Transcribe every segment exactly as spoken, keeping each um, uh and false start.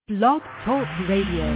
Blog Talk Radio.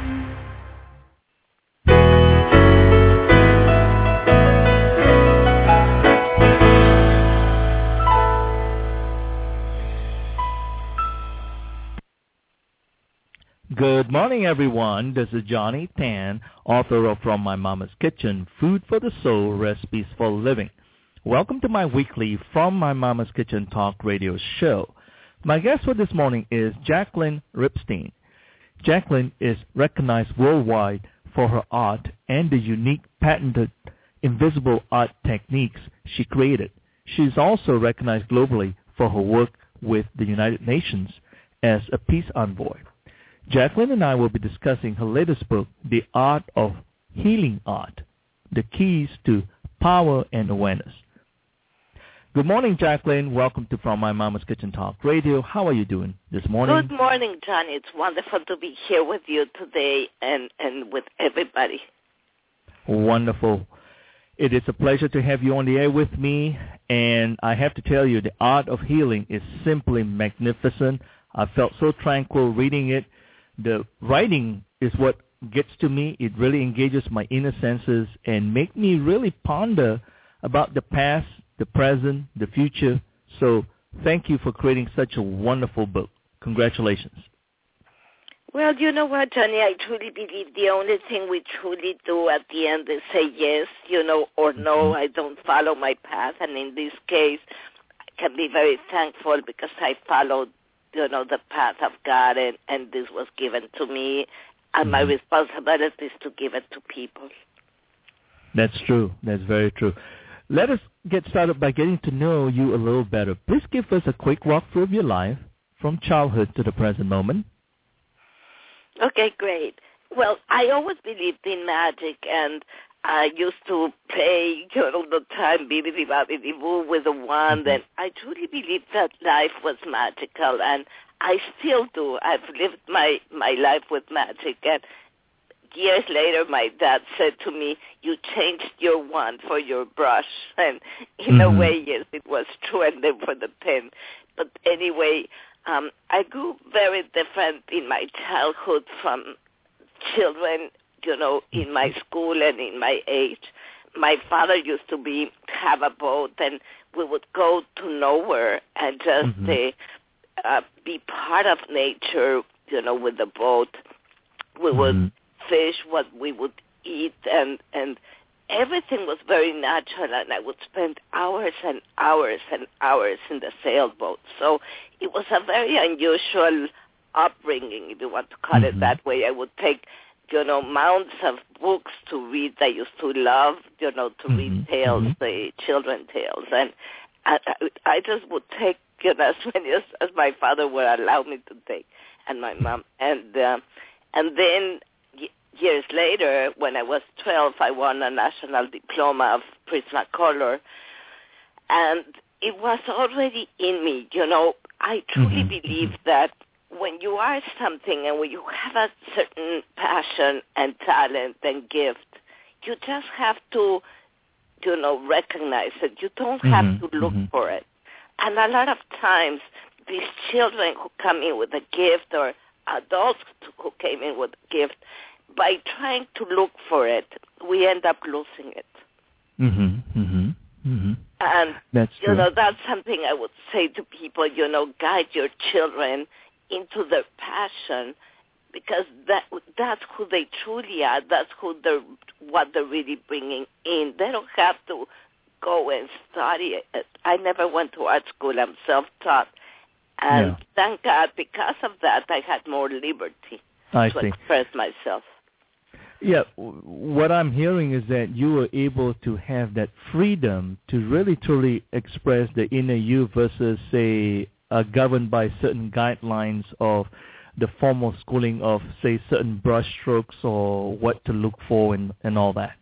Good morning, everyone. This is Johnny Tan, author of From My Mama's Kitchen, Food for the Soul, Recipes for Living. Welcome to my weekly From My Mama's Kitchen Talk Radio show. My guest for this morning is Jacqueline Ripstein. Jacqueline is recognized worldwide for her art and the unique patented invisible art techniques she created. She is also recognized globally for her work with the United Nations as a peace envoy. Jacqueline and I will be discussing her latest book, The Art of Healing Art, The Keys to Power and Awareness. Good morning, Jacqueline. Welcome to From My Mama's Kitchen Talk Radio. How are you doing this morning? Good morning, Johnny. It's wonderful to be here with you today and, and with everybody. Wonderful. It is a pleasure to have you on the air with me, and I have to tell you, The Art of Healing is simply magnificent. I felt so tranquil reading it. The writing is what gets to me. It really engages my inner senses and make me really ponder about the past, the present, the future. So thank you for creating such a wonderful book. Congratulations. Well, you know what, Johnny, I truly believe the only thing we truly do at the end is say yes, you know, or no, mm-hmm. I don't follow my path. And in this case, I can be very thankful because I followed, you know, the path of God, and, and this was given to me, and mm-hmm. my responsibility is to give it to people. That's true. That's very true. Let us get started by getting to know you a little better. Please give us a quick walkthrough of your life from childhood to the present moment. Okay, great. Well, I always believed in magic, and I used to play, you know, the time, bibbidi-bobbidi-boo with a wand, and I truly believed that life was magical, and I still do. I've lived my, my life with magic, and years later, my dad said to me, you changed your wand for your brush. And in mm-hmm. a way, yes, it was true, and then for the pen. But anyway, um, I grew very different in my childhood from children, you know, in my school and in my age. My father used to be have a boat, and we would go to nowhere and just mm-hmm. uh, uh, be part of nature, you know, with the boat. We mm-hmm. would fish, what we would eat, and and everything was very natural, and I would spend hours and hours and hours in the sailboat. So it was a very unusual upbringing, if you want to call mm-hmm. it that way. I would take, you know, mounds of books to read. I used to love, you know, to mm-hmm. read tales, mm-hmm. the children tales, and I, I just would take, you know, as many as, as my father would allow me to take, and my mom, and uh, and then years later, when I was twelve, I won a national diploma of Prismacolor, and it was already in me. You know, I truly mm-hmm. believe that when you are something and when you have a certain passion and talent and gift, you just have to, you know, recognize it. You don't mm-hmm. have to look mm-hmm. for it. And a lot of times, these children who come in with a gift, or adults who came in with a gift, by trying to look for it, we end up losing it. Mm-hmm, mm-hmm, mm-hmm. And, that's you true. know, that's something I would say to people, you know, guide your children into their passion, because that that's who they truly are. That's who they're, what they're really bringing in. They don't have to go and study it. I never went to art school. I'm self-taught. And yeah. thank God, because of that, I had more liberty I to see. express myself. Yeah, what I'm hearing is that you were able to have that freedom to really truly express the inner you versus, say, uh, governed by certain guidelines of the formal schooling of, say, certain brush strokes or what to look for and, and all that.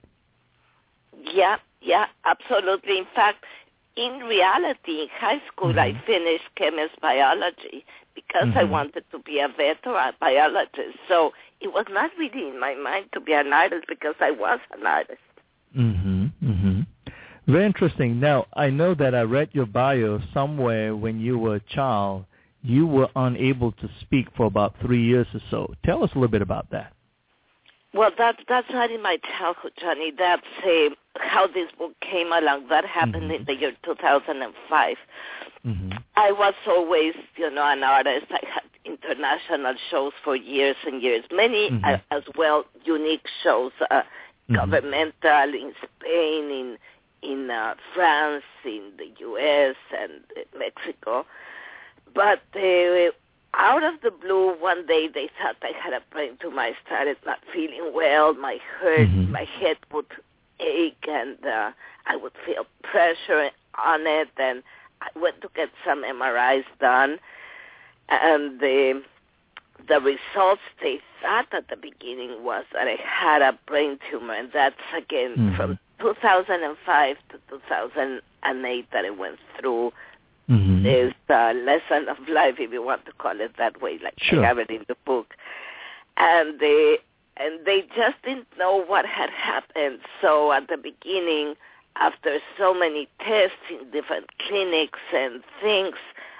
Yeah, yeah, absolutely. In fact, in reality, in high school, mm-hmm. I finished chemist biology because mm-hmm. I wanted to be a vet or a biologist. So it was not really in my mind to be an artist because I was an artist. Mm-hmm, mm-hmm. Very interesting. Now, I know that I read your bio somewhere when you were a child. you were unable to speak for about three years or so. Tell us a little bit about that. Well, that, that's not in my childhood, Johnny. That's uh, how this book came along. That happened mm-hmm. in the year two thousand five. Mm-hmm. I was always, you know, an artist. I had international shows for years and years, many mm-hmm. uh, as well unique shows, uh, mm-hmm. governmental in Spain, in in uh, France, in the U S and uh, Mexico. But uh, out of the blue, one day they thought I had a brain tumor. I started not feeling well. My head, mm-hmm. my head would ache, and uh, I would feel pressure on it. And I went to get some M R Is done, and the the results they thought at the beginning was that I had a brain tumor, and that's again mm-hmm. from two thousand five to two thousand eight that I went through. Mm-hmm. This uh, lesson of life, if you want to call it that way, like sure. I have it in the book. And they, and they just didn't know what had happened. So at the beginning, after so many tests in different clinics and things,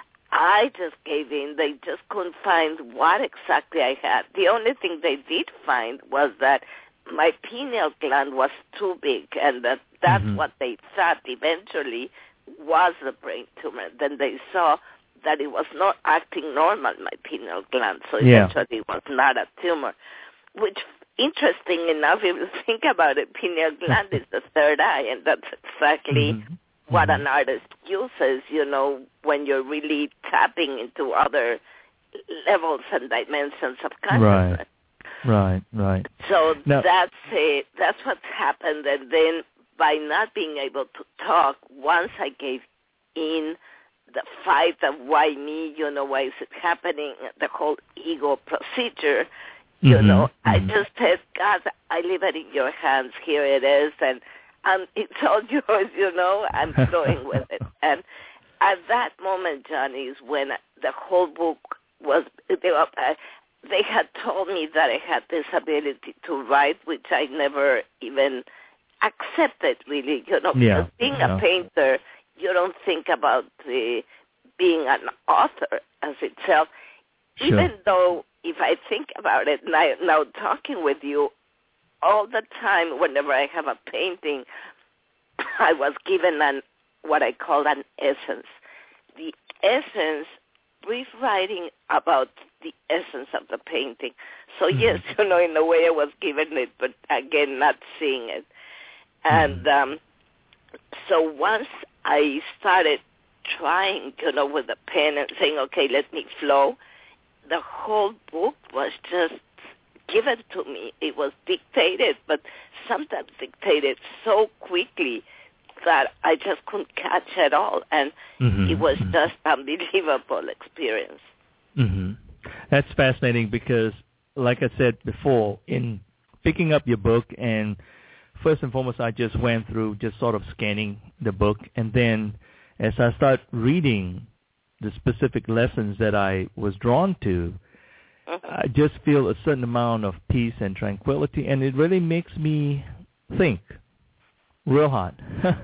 I just gave in. They just couldn't find what exactly I had. The only thing they did find was that my pineal gland was too big, and that that's mm-hmm. what they thought eventually was the brain tumor. Then they saw that it was not acting normal, my pineal gland, so yeah. eventually it was not a tumor, which, interesting enough, if you think about it, pineal gland is the third eye, and that's exactly mm-hmm. what mm-hmm. an artist uses, you know, when you're really tapping into other levels and dimensions of consciousness. Right, right, right. So now, that's it. That's what's happened, and then by not being able to talk, once I gave in the fight of why me, you know, why is it happening, the whole ego procedure, you mm-hmm, know, mm-hmm. I just said, God, I leave it in your hands. Here it is, and um, it's all yours, you know. I'm flowing with it. And at that moment, Johnny, is when the whole book was, they, were, uh, they had told me that I had this ability to write, which I never even accepted, really. You know, yeah, because being yeah. a painter, you don't think about the, being an author as itself. Sure. Even though, if I think about it now, now talking with you, all the time, whenever I have a painting, I was given an what I call an essence. The essence, brief writing about the essence of the painting. So mm-hmm. yes, you know, in a way I was given it, but again, not seeing it. And um, so once I started trying, you know, with the pen and saying, okay, let me flow, the whole book was just given to me. It was dictated, but sometimes dictated so quickly that I just couldn't catch it all. And mm-hmm. it was just an unbelievable experience. Mm-hmm. That's fascinating because, like I said before, in picking up your book, and first and foremost, I just went through just sort of scanning the book, and then as I start reading the specific lessons that I was drawn to, mm-hmm. I just feel a certain amount of peace and tranquility, and it really makes me think real hard.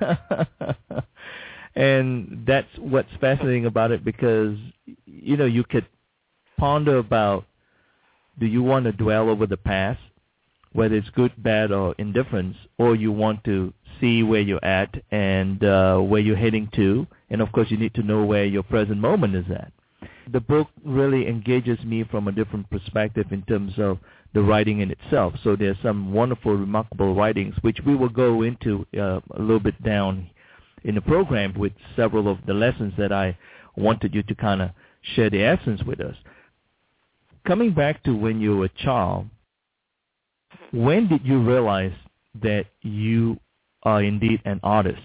And that's what's fascinating about it because, you know, you could ponder about, do you want to dwell over the past, whether it's good, bad, or indifference, or you want to see where you're at and uh, where you're heading to. And, of course, you need to know where your present moment is at. The book really engages me from a different perspective in terms of the writing in itself. So there's some wonderful, remarkable writings, which we will go into uh, a little bit down in the program with several of the lessons that I wanted you to kind of share the essence with us. Coming back to when you were a child, when did you realize that you are indeed an artist?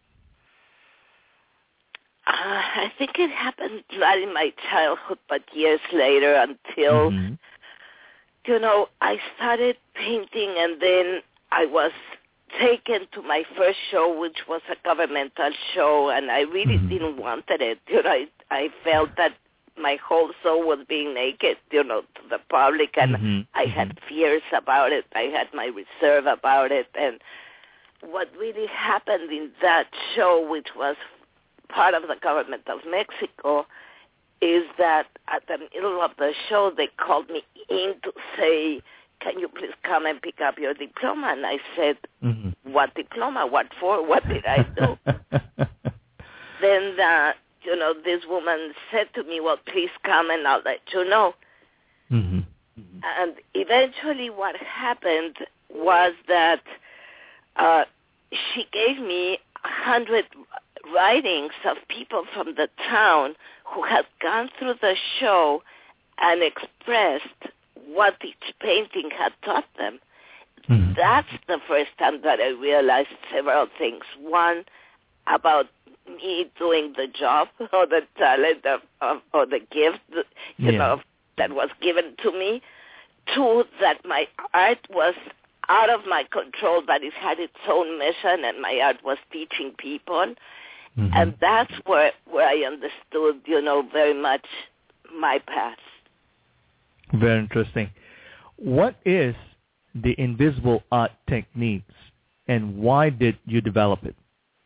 Uh, I think it happened not in my childhood, but years later until, mm-hmm. you know, I started painting, and then I was taken to my first show, which was a governmental show, and I really mm-hmm. didn't want it. You know, I, I felt that my whole soul was being naked, you know, to the public, and mm-hmm. I had fears about it. I had my reserve about it, and what really happened in that show, which was part of the government of Mexico, is that at the middle of the show, they called me in to say, can you please come and pick up your diploma? And I said, mm-hmm. What diploma? What for? What did I do? Then, uh, you know, this woman said to me, well, please come and I'll let you know. Mm-hmm. And eventually what happened was that uh, she gave me a hundred writings of people from the town who had gone through the show and expressed what each painting had taught them. Mm-hmm. That's the first time that I realized several things. One, about me doing the job or the talent of, of, or the gift, you yeah. know, that was given to me. Two, that my art was out of my control, but it had its own mission, and my art was teaching people. Mm-hmm. And that's where where I understood, you know, very much my path. Very interesting. What is the invisible art techniques, and why did you develop it?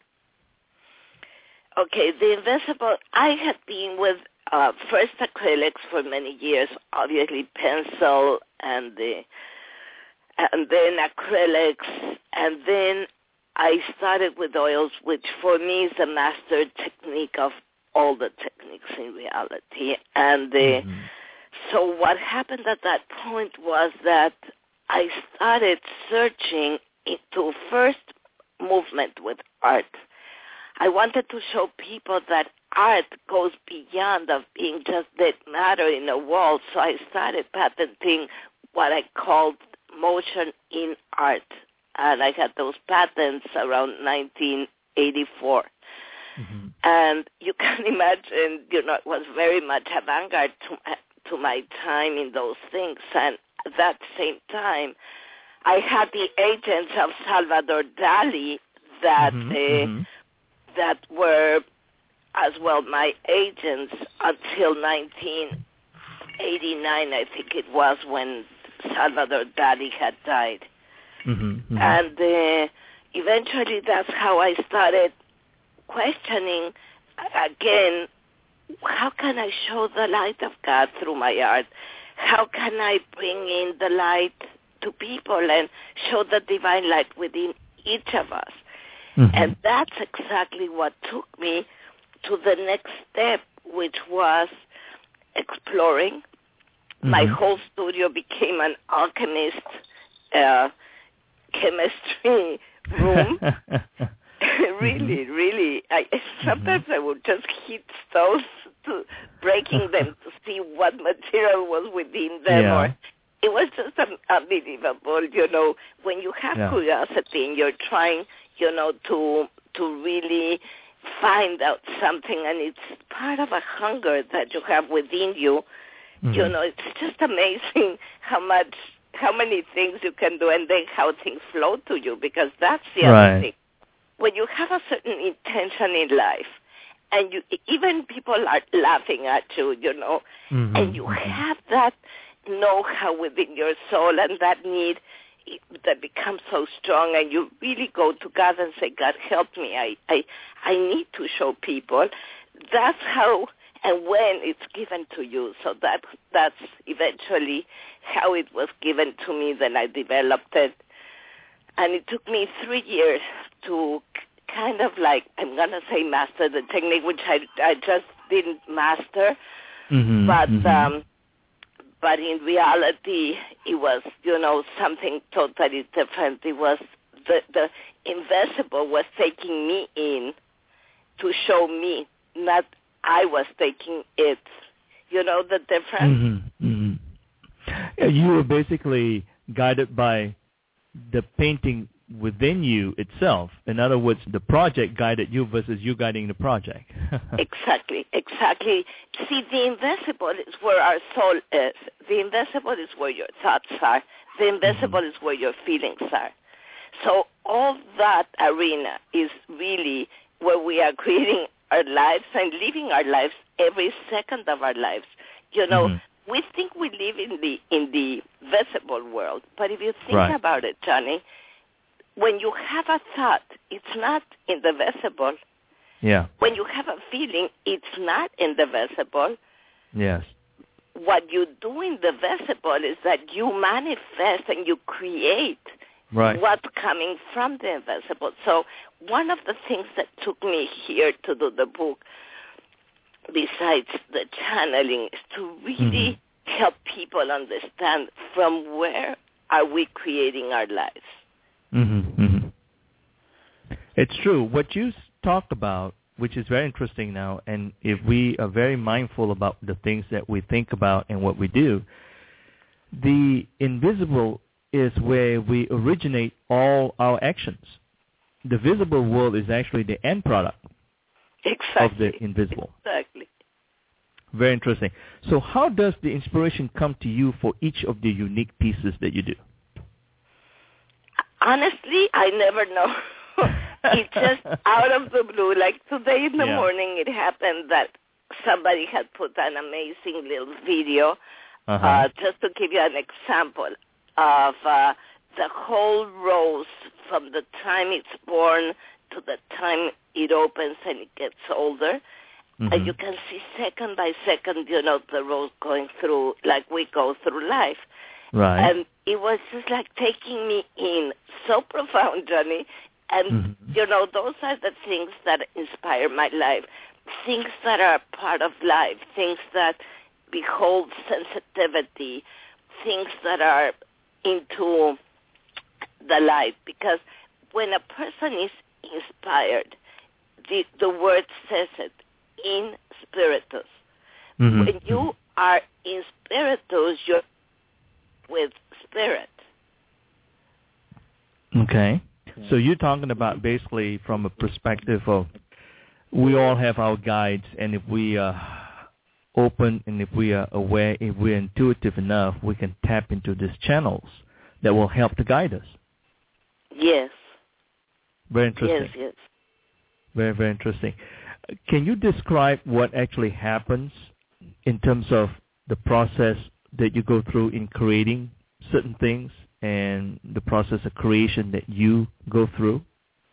Okay, the invisible, I had been with uh, first acrylics for many years, obviously pencil, and the and then acrylics, and then I started with oils, which for me is the master technique of all the techniques in reality. And the, mm-hmm. so what happened at that point was that I started searching into first movement with art. I wanted to show people that art goes beyond of being just dead matter in a wall, so I started patenting what I called motion in art. And I had those patents around nineteen eighty-four. Mm-hmm. And you can imagine, you know, it was very much avant-garde to, to my time in those things. And at that same time, I had the agents of Salvador Dali that mm-hmm. uh, mm-hmm. that were as well my agents until nineteen eighty-nine, I think it was, when Salvador Dali had died. Mm-hmm, mm-hmm. And uh, eventually that's how I started questioning, again, how can I show the light of God through my art? How can I bring in the light to people and show the divine light within each of us? Mm-hmm. And that's exactly what took me to the next step, which was exploring. Mm-hmm. My whole studio became an alchemist uh, chemistry room. really, mm-hmm. really. I, sometimes mm-hmm. I would just hit stones to breaking them to see what material was within them. Yeah. Or it was just unbelievable, you know, when you have yeah. curiosity and you're trying, you know, to to really find out something, and it's part of a hunger that you have within you. Mm-hmm. You know, it's just amazing how much, how many things you can do, and then how things flow to you, because that's the right. other thing. When you have a certain intention in life, and you even people are laughing at you, you know, mm-hmm. and you mm-hmm. have that know-how within your soul and that need that becomes so strong, and you really go to God and say, God, help me. I, I, I need to show people. That's how and when it's given to you. So that that's eventually how it was given to me. Then I developed it. And it took me three years to kind of like, I'm going to say master the technique, which I, I just didn't master. Mm-hmm, but mm-hmm. Um, but in reality, it was, you know, something totally different. It was the, the invisible was taking me in to show me, not I was taking it. You know the difference? Mm-hmm, mm-hmm. Yeah, you were basically guided by the painting within you itself. In other words, the project guided you versus you guiding the project. Exactly, exactly. See, the invisible is where our soul is. The invisible is where your thoughts are. The invisible mm-hmm. is where your feelings are. So all that arena is really where we are creating our lives and living our lives every second of our lives. You know, mm-hmm. we think we live in the in the visible world, but if you think right. about it, Johnny, when you have a thought, it's not in the visible. Yeah. When you have a feeling, it's not in the visible. Yes. What you do in the visible is that you manifest and you create right. what's coming from the invisible. So one of the things that took me here to do the book, besides the channeling, is to really mm-hmm. help people understand from where are we creating our lives. Mm-hmm. Mm-hmm. It's true. What you talked about, which is very interesting now, and if we are very mindful about the things that we think about and what we do, the invisible is where we originate all our actions. The visible world is actually the end product exactly. of the invisible. Exactly. Very interesting. So how does the inspiration come to you for each of the unique pieces that you do? Honestly, I never know. It's just out of the blue. Like today in the yeah. morning, it happened that somebody had put an amazing little video, uh-huh. uh, just to give you an example of uh, the whole rose from the time it's born to the time it opens and it gets older. Mm-hmm. And you can see second by second, you know, the rose going through like we go through life. Right. And it was just like taking me in so profound, Johnny. And, mm-hmm. you know, those are the things that inspire my life, things that are part of life, things that behold sensitivity, things that are into the light. Because when a person is inspired, the, the word says it, in spiritus. Mm-hmm. When you are in spiritus, you're with spirit. Okay. So you're talking about basically from a perspective of we all have our guides, and if we are open and if we are aware, if we're intuitive enough, we can tap into these channels that will help to guide us. Yes. Very interesting. Yes, yes. Very, very interesting. Can you describe what actually happens in terms of the process that you go through in creating certain things and the process of creation that you go through?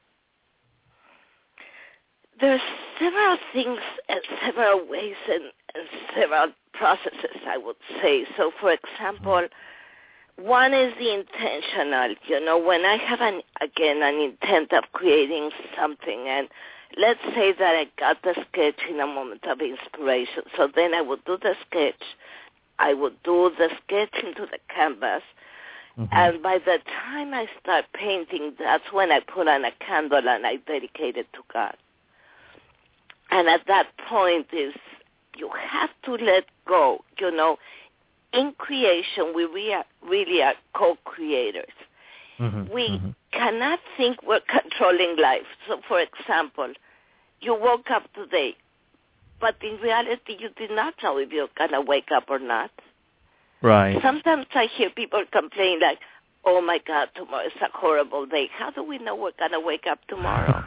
There's several things and several ways and, and several processes, I would say. So, for example, one is the intentional. You know, when I have, an again, an intent of creating something, and let's say that I got the sketch in a moment of inspiration. So then I would do the sketch. I would do the sketch into the canvas. Mm-hmm. And by the time I start painting, that's when I put on a candle and I dedicate it to God. And at that point is you have to let go. You know, in creation, we re- really are co-creators. Mm-hmm. We mm-hmm. cannot think we're controlling life. So, for example, you woke up today, but in reality, you did not know if you're going to wake up or not. Right. Sometimes I hear people complain like, oh, my God, tomorrow is a horrible day. How do we know we're going to wake up tomorrow?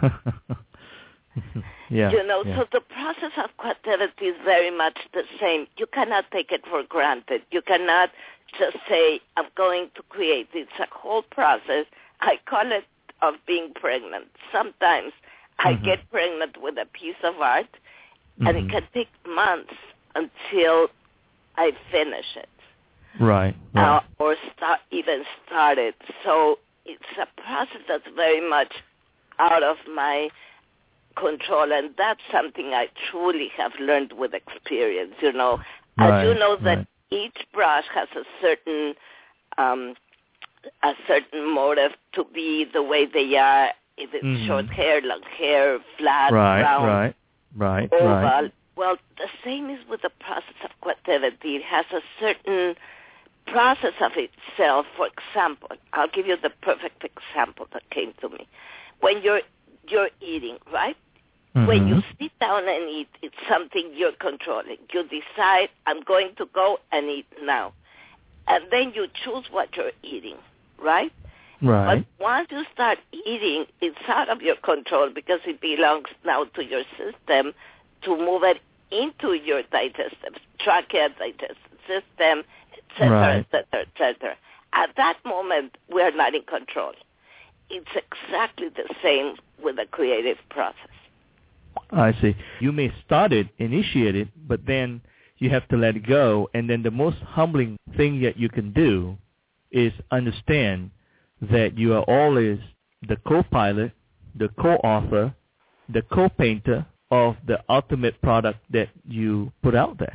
yeah. You know, yeah. so the process of creativity is very much the same. You cannot take it for granted. You cannot just say, I'm going to create. It's a whole process. I call it of being pregnant. Sometimes I mm-hmm. get pregnant with a piece of art, mm-hmm. and it can take months until I finish it. Right. right. Uh, or start, even start it. So it's a process that's very much out of my control, and that's something I truly have learned with experience. You know, right. as you know that right. each brush has a certain um, a certain motive to be the way they are. If it's mm-hmm. short hair, long hair, flat, right, round, right, right, oval. right. Well, the same is with the process of creativity. It has a certain process of itself. For example, I'll give you the perfect example that came to me. When you're you're eating, right? Mm-hmm. When you sit down and eat, it's something you're controlling. You decide, I'm going to go and eat now. And then you choose what you're eating, right? Right. But once you start eating, it's out of your control because it belongs now to your system to move it into your digestive, trachea, digestive system, et cetera, right. et cetera, et cetera. At that moment, we're not in control. It's exactly the same with the creative process. I see. You may start it, initiate it, but then you have to let it go. And then the most humbling thing that you can do is understand that you are always the co-pilot, the co-author, the co-painter of the ultimate product that you put out there.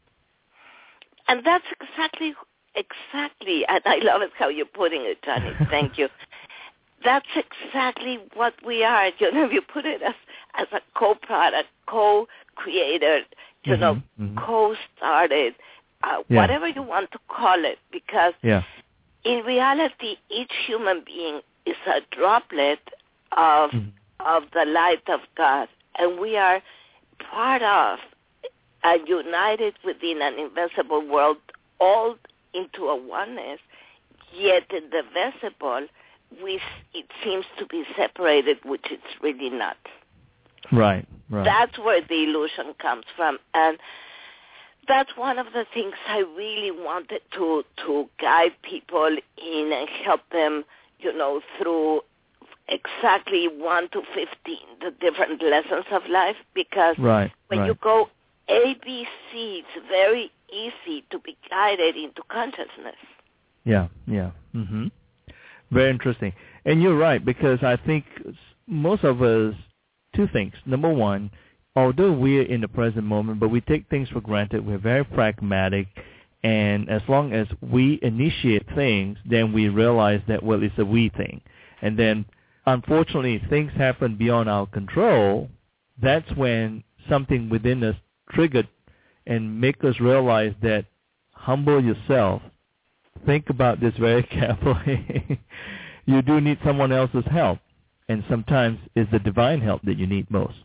And that's exactly, exactly, and I love it how you're putting it, Johnny. Thank you. That's exactly what we are. You know, you put it as, as a co-product, co-creator, you mm-hmm, know, mm-hmm. co-started, uh, yeah. whatever you want to call it, because yeah. in reality, each human being is a droplet of mm-hmm. of the light of God, and we are part of and united within an invisible world, all into a oneness. Yet in the visible, we it seems to be separated, which it's really not. Right, right. That's where the illusion comes from, and that's one of the things I really wanted to to guide people in and help them, you know, through exactly one to fifteen, the different lessons of life, because right, when right. you go A, B, C, it's very easy to be guided into consciousness. Yeah, yeah. Mm-hmm. Very interesting. And you're right, because I think most of us, two things. Number one, although we're in the present moment, but we take things for granted, we're very pragmatic, and as long as we initiate things, then we realize that, well, it's a we thing. And then, unfortunately, things happen beyond our control. That's when something within us triggered and make us realize that humble yourself. Think about this very carefully. You do need someone else's help, and sometimes it's the divine help that you need most.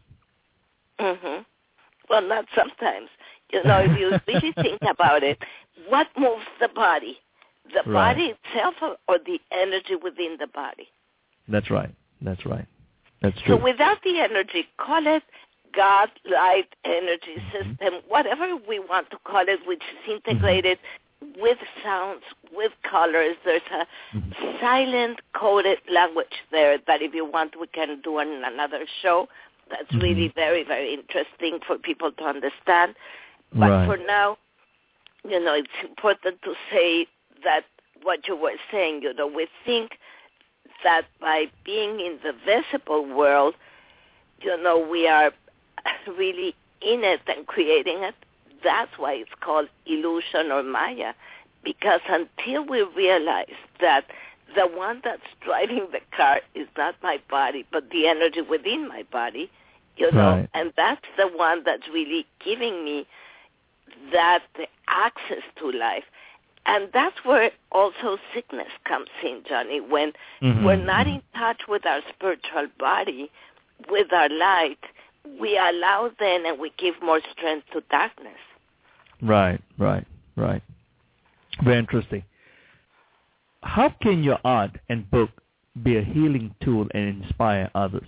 Mm-hmm. Well, not sometimes. You know, if you really think about it, what moves the body? The right. body itself or, or the energy within the body? That's right. That's right. That's true. So without the energy, call it God, light, energy system, mm-hmm. whatever we want to call it, which is integrated mm-hmm. with sounds, with colors. There's a mm-hmm. silent coded language there that if you want, we can do on another show. That's mm-hmm. really very, very interesting for people to understand. But right. for now, you know, it's important to say that what you were saying, you know, we think that by being in the visible world, you know, we are really in it and creating it. That's why it's called illusion or Maya, because until we realize that the one that's driving the car is not my body, but the energy within my body, you know, right. and that's the one that's really giving me that access to life. And that's where also sickness comes in, Johnny, when mm-hmm. we're not in touch with our spiritual body, with our light, we allow then and we give more strength to darkness. Right, right, right. Very interesting. How can your art and book be a healing tool and inspire others?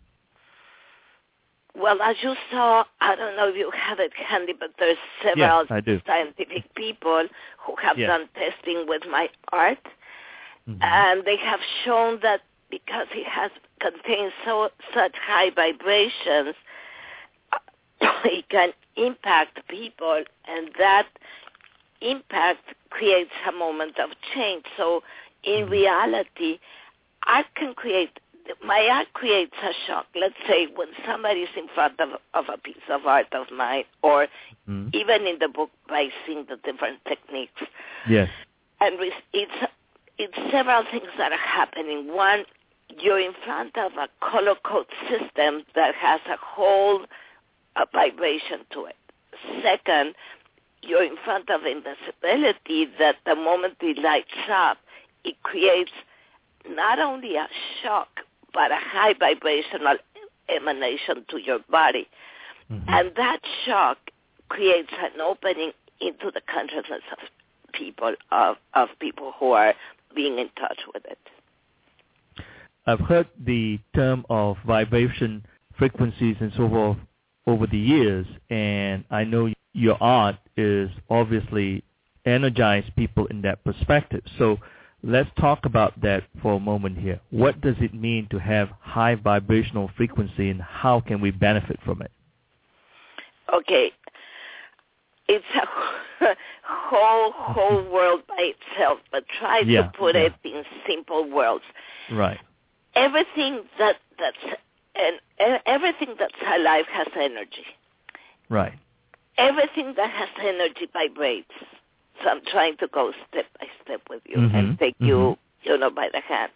Well, as you saw, I don't know if you have it handy, but there's several yes, scientific people who have yes. done testing with my art, mm-hmm. and they have shown that because it has contains so such high vibrations, it can impact people, and that impact creates a moment of change. So in mm-hmm. reality, art can create, my art creates a shock. Let's say when somebody's in front of, of a piece of art of mine, or mm-hmm. even in the book by seeing the different techniques. Yes. And it's, it's several things that are happening. One, you're in front of a color code system that has a whole a vibration to it. Second, you're in front of invisibility that the moment it lights up, it creates not only a shock, but a high vibrational emanation to your body. Mm-hmm. And that shock creates an opening into the consciousness of people, of, of people who are being in touch with it. I've heard the term of vibration frequencies and so forth over the years, and I know your art is obviously energized people in that perspective. So let's talk about that for a moment here. What does it mean to have high vibrational frequency, and how can we benefit from it? Okay. it's a whole whole world by itself, but try yeah, to put yeah. it in simple words. Right. Everything that that's and everything that's alive has energy. Right. Everything that has energy vibrates. So I'm trying to go step by step with you mm-hmm. and take mm-hmm. you, you know, by the hand.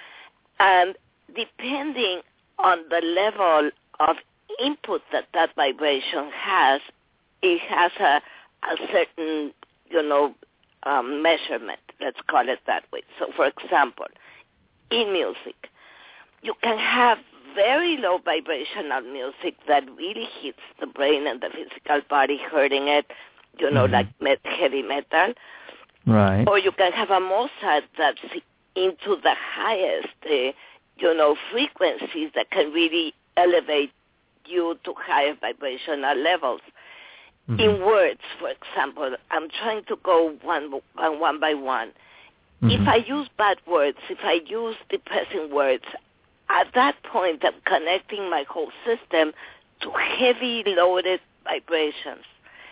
And depending on the level of input that that vibration has, it has a, a certain, you know, um, measurement. Let's call it that way. So, for example, in music, you can have very low vibrational music that really hits the brain and the physical body, hurting it, you know, mm-hmm. like met, heavy metal. Right. Or you can have a Mozart that's into the highest, uh, you know, frequencies that can really elevate you to higher vibrational levels. Mm-hmm. In words, for example, I'm trying to go one, one, one by one. Mm-hmm. If I use bad words, if I use depressing words, at that point I'm connecting my whole system to heavy loaded vibrations.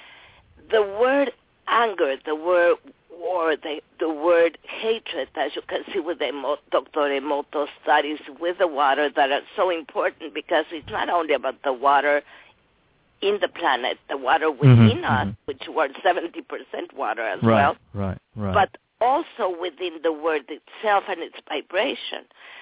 The word anger, the word war, the, the word hatred, as you can see with the Doctor Emoto studies with the water that are so important, because it's not only about the water in the planet, the water within mm-hmm, us, mm-hmm. which we're seventy percent water as right, well, right, right. but also within the word itself and its vibration.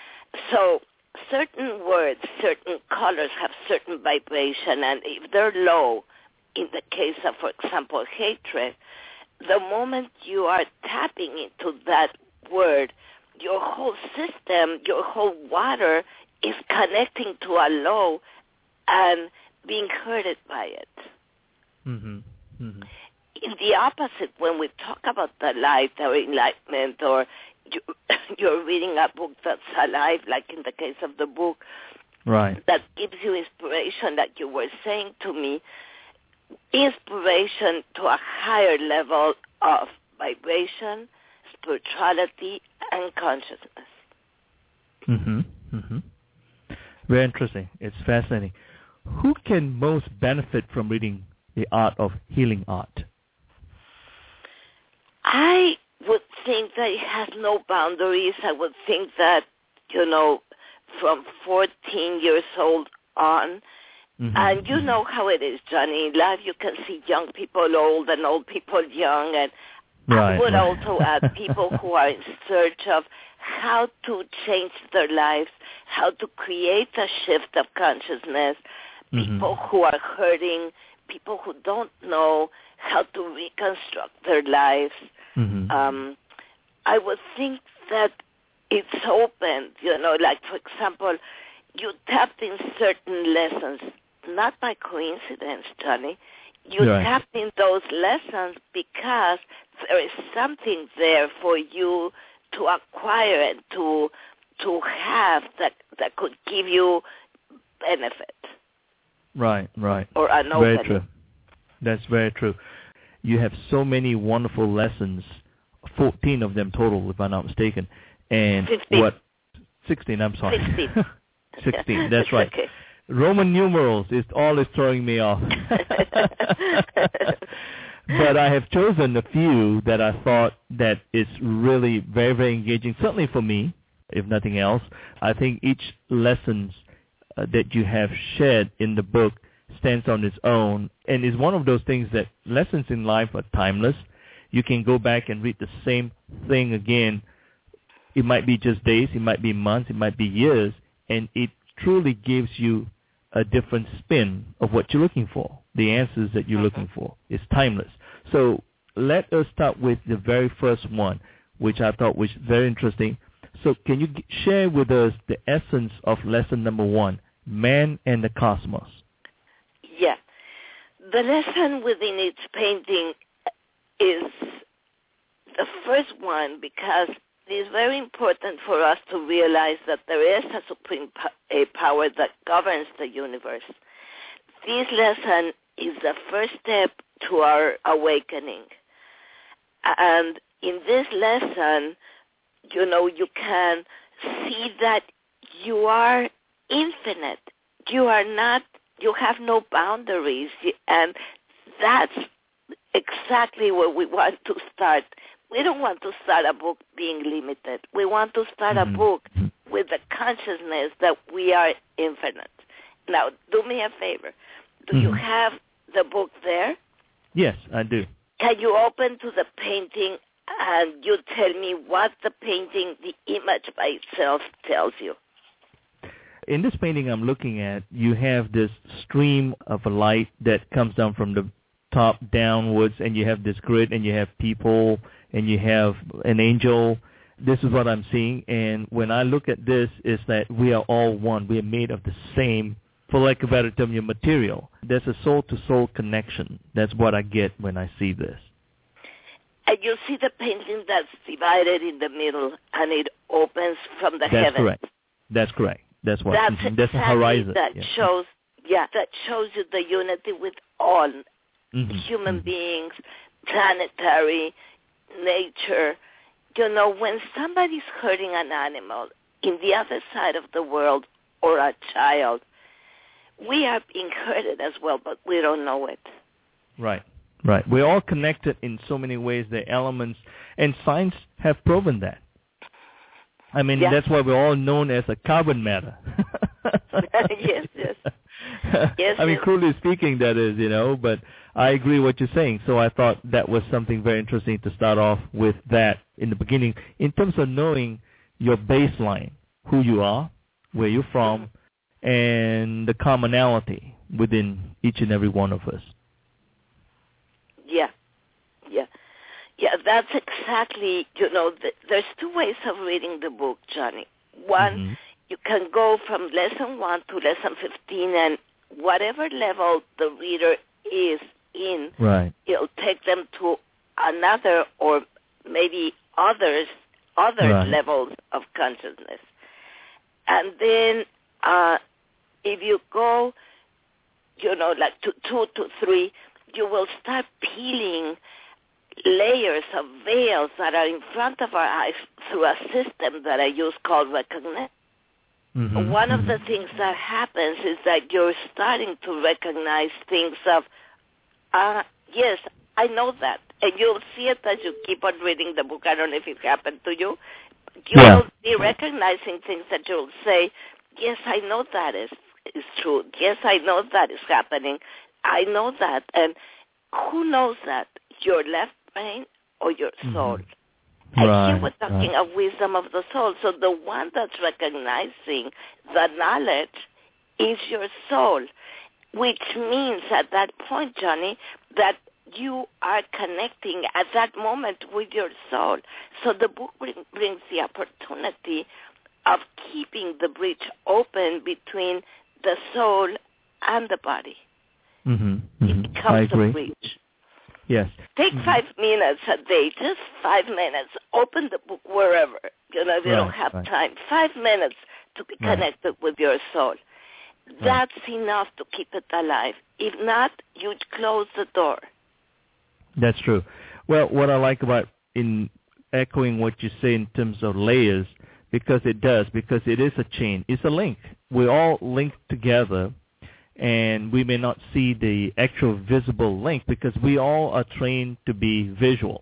So certain words, certain colors have certain vibration, and if they're low, in the case of, for example, hatred, the moment you are tapping into that word, your whole system, your whole water is connecting to a low and being hurted by it. Mm-hmm. Mm-hmm. In the opposite, when we talk about the light or enlightenment, or you, you're reading a book that's alive, like in the case of the book, right, that gives you inspiration, like you were saying to me, inspiration to a higher level of vibration, spirituality, and consciousness. Mm-hmm. Mm-hmm. Very interesting. It's fascinating. Who can most benefit from reading The Art of Healing Art? I would think that it has no boundaries. I would think that, you know, from fourteen years old on, mm-hmm. and you know how it is, Johnny. In life, you can see young people old and old people young, and right, I would right. also add people who are in search of how to change their lives, how to create a shift of consciousness, people mm-hmm. who are hurting, people who don't know how to reconstruct their lives. Mm-hmm. Um, I would think that it's open, you know, like, for example, you tapped in certain lessons, not by coincidence, Johnny. You right. tapped in those lessons because there is something there for you to acquire and to to have that, that could give you benefit. Right, right. Or an very opening. true. That's very true. You have so many wonderful lessons, fourteen of them total, if I'm not mistaken. And fifteen. what? sixteen, I'm sorry. sixteen. sixteen, that's right. Okay. Roman numerals is all is throwing me off. But I have chosen a few that I thought that is really very, very engaging, certainly for me, if nothing else. I think each lessons uh, that you have shared in the book stands on its own and is one of those things that lessons in life are timeless. You can go back and read the same thing again. It might be just days, it might be months, it might be years, and it truly gives you a different spin of what you're looking for, the answers that you're looking for. It's timeless. So let us start with the very first one, which I thought was very interesting. So can you share with us the essence of lesson number one, Man and the Cosmos? Yeah. The lesson within its painting is the first one because it is very important for us to realize that there is a supreme po- a power that governs the universe. This lesson is the first step to our awakening. And in this lesson, you know, you can see that you are infinite. You are not, you have no boundaries. And that's exactly where we want to start. We don't want to start a book being limited. We want to start mm-hmm. a book with the consciousness that we are infinite. Now, do me a favor. Do mm-hmm. you have the book there? Yes, I do. Can you open to the painting and you tell me what the painting, the image by itself tells you? In this painting I'm looking at, you have this stream of a light that comes down from the top downwards, and you have this grid, and you have people, and you have an angel. This is what I'm seeing, and when I look at this, is that we are all one. We are made of the same, for lack of a better term, your material. There's a soul-to-soul connection. That's what I get when I see this. And you see the painting that's divided in the middle, and it opens from the That's heavens. correct. That's correct. That's what. That's mm-hmm. exactly That's a horizon. That yeah. shows, yeah, that shows you the unity with all mm-hmm. human mm-hmm. beings, planetary, nature. You know, when somebody's hurting an animal in the other side of the world or a child, we are being hurted as well, but we don't know it. Right. Right. We're all connected in so many ways. The elements, and science have proven that. I mean, yeah. that's why we're all known as a carbon matter. yes, yes. yes I mean, yes. crudely speaking, that is, you know, but I agree what you're saying. So I thought that was something very interesting to start off with that in the beginning, in terms of knowing your baseline, who you are, where you're from, mm-hmm. and the commonality within each and every one of us. Yeah, yeah. Yeah, that's exactly, you know, the, there's two ways of reading the book, Johnny. One, mm-hmm. you can go from lesson one to lesson fifteen, and whatever level the reader is in, right. it'll take them to another or maybe others, other right. levels of consciousness. And then uh, if you go, you know, like to two to three, you will start peeling layers of veils that are in front of our eyes through a system that I use called recognition. Mm-hmm. One mm-hmm. of the things that happens is that you're starting to recognize things of, uh, yes, I know that. And you'll see it as you keep on reading the book. I don't know if it happened to you. You yeah. will be recognizing things that you'll say, yes, I know that is, is true. Yes, I know that is happening. I know that. And who knows that? Your left brain or your soul. Mm-hmm. And right, here we're talking right. of wisdom of the soul. So the one that's recognizing the knowledge is your soul, which means at that point, Johnny, that you are connecting at that moment with your soul. So the book bring, brings the opportunity of keeping the bridge open between the soul and the body. Mm-hmm. Mm-hmm. It becomes I agree. a bridge. Yes. Take mm-hmm. five minutes a day, just five minutes. Open the book wherever, you know, if you right, don't have right. time. Five minutes to be right. connected with your soul. That's right. enough to keep it alive. If not, you close the door. That's true. Well, what I like about in echoing what you say in terms of layers, because it does, because it is a chain. It's a link. We're all linked together. And we may not see the actual visible link because we all are trained to be visual.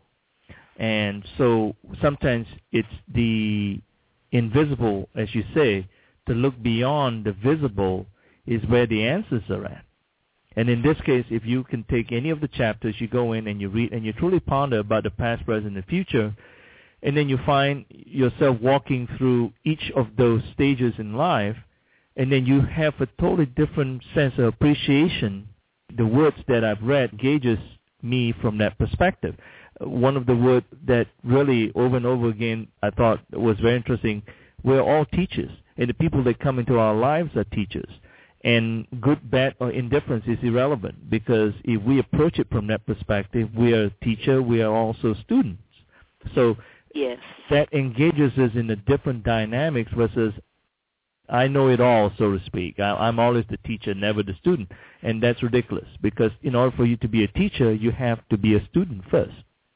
And so sometimes it's the invisible, as you say, to look beyond the visible is where the answers are at. And in this case, if you can take any of the chapters, you go in and you read and you truly ponder about the past, present, and future, and then you find yourself walking through each of those stages in life, and then you have a totally different sense of appreciation. The words that I've read engages me from that perspective. One of the words that really over and over again I thought was very interesting, we're all teachers, and the people that come into our lives are teachers. And good, bad, or indifference is irrelevant, because if we approach it from that perspective, we are a teacher, we are also students. So yes. that engages us in a different dynamics versus I know it all, so to speak. I, I'm always the teacher, never the student. And that's ridiculous, because in order for you to be a teacher, you have to be a student first.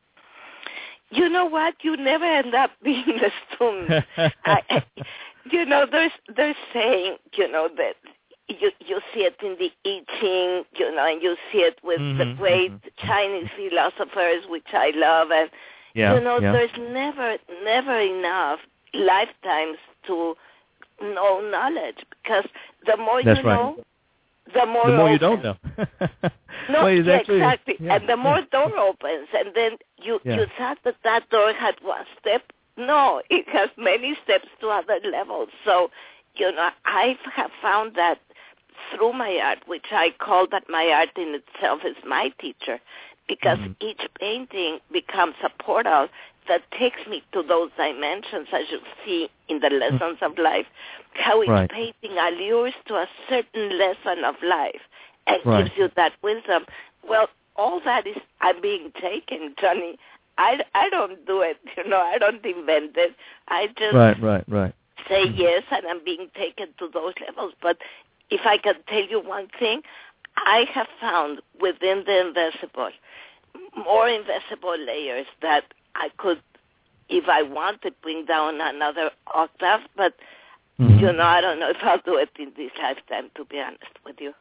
You know what? You never end up being a student. I, I, you know, there's, there's saying, you know, that you you see it in the I Ching, you know, and you see it with mm-hmm, the great mm-hmm. Chinese philosophers, which I love, and yeah, you know, yeah. there's never never enough lifetimes to know knowledge, because the more That's you right. know, the more the more opens. you don't know. No, well, yeah, actually, exactly. Yeah. And the more door opens, and then you yeah. you thought that that door had one step. No, it has many steps to other levels. So, you know, I have found that through my art, which I call that my art in itself is my teacher, because mm-hmm. each painting becomes a portal that takes me to those dimensions, as you see in the lessons of life, how each right. painting allures to a certain lesson of life and right. gives you that wisdom. Well, all that is, I'm being taken, Johnny. I, I don't do it, you know, I don't invent it. I just right, right, right. say mm-hmm. yes, and I'm being taken to those levels. But if I can tell you one thing, I have found within the invisible more invisible layers that I could, if I wanted, bring down another octave, but, mm-hmm. you know, I don't know if I'll do it in this lifetime, to be honest with you.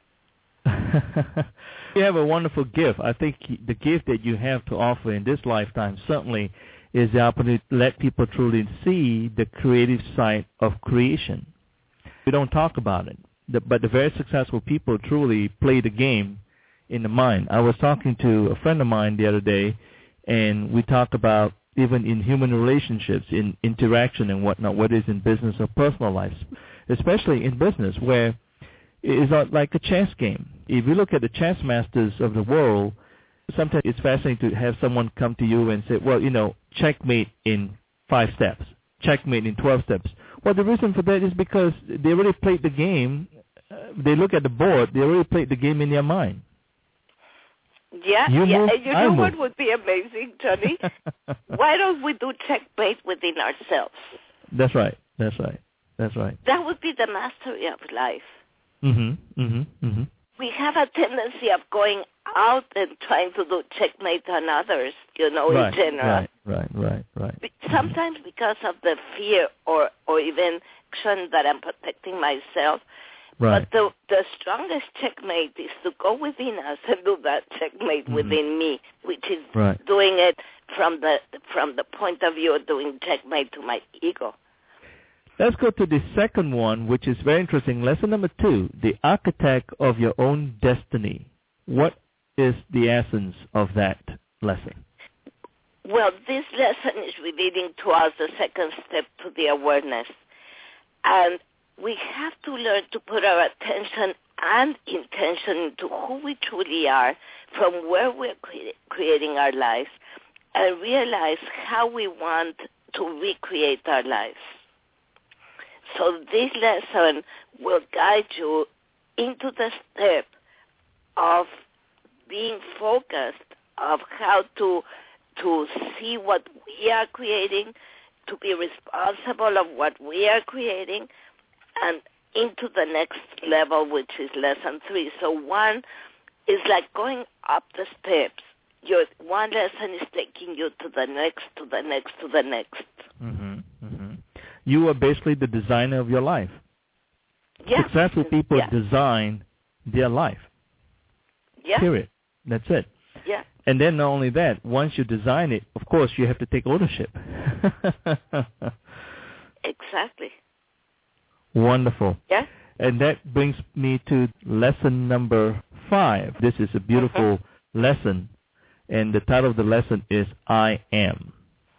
You have a wonderful gift. I think the gift that you have to offer in this lifetime certainly is the opportunity to let people truly see the creative side of creation. We don't talk about it, but the very successful people truly play the game in the mind. I was talking to a friend of mine the other day, and we talked about even in human relationships, in interaction and whatnot, whether it's in business or personal lives, especially in business, where it's like a chess game. If you look at the chess masters of the world, sometimes it's fascinating to have someone come to you and say, well, you know, checkmate in five steps, checkmate in twelve steps. Well, the reason for that is because they already played the game. Uh, they look at the board, they already played the game in their mind. Yeah, you yeah. Move, and you I know move. what would be amazing, Johnny? Why don't we do checkmate within ourselves? That's right. That's right. That's right. That would be the mastery of life. Mm-hmm. Mm-hmm. Mm-hmm. We have a tendency of going out and trying to do checkmate on others, you know, right, in general. Right, right, right, right. Sometimes because of the fear or, or even action that I'm protecting myself. Right. But the the strongest checkmate is to go within us and do that checkmate mm-hmm. within me, which is right. doing it from the from the point of view of doing checkmate to my ego. Let's go to the second one, which is very interesting. Lesson number two, the architect of your own destiny. What is the essence of that lesson? Well, this lesson is revealing to us the second step to the awareness. And we have to learn to put our attention and intention into who we truly are, from where we're cre- creating our lives, and realize how we want to recreate our lives. So this lesson will guide you into the step of being focused, of how to to see what we are creating, to be responsible of what we are creating, and into the next level, which is lesson three. So one is like going up the steps. Your one lesson is taking you to the next, to the next, to the next. Mm-hmm, mm-hmm. You are basically the designer of your life. Yeah. Successful people yeah. design their life. Yeah. Period. That's it. Yeah. And then not only that, once you design it, of course, you have to take ownership. Exactly. Wonderful. Yeah. And that brings me to lesson number five. This is a beautiful mm-hmm. lesson, and the title of the lesson is I Am.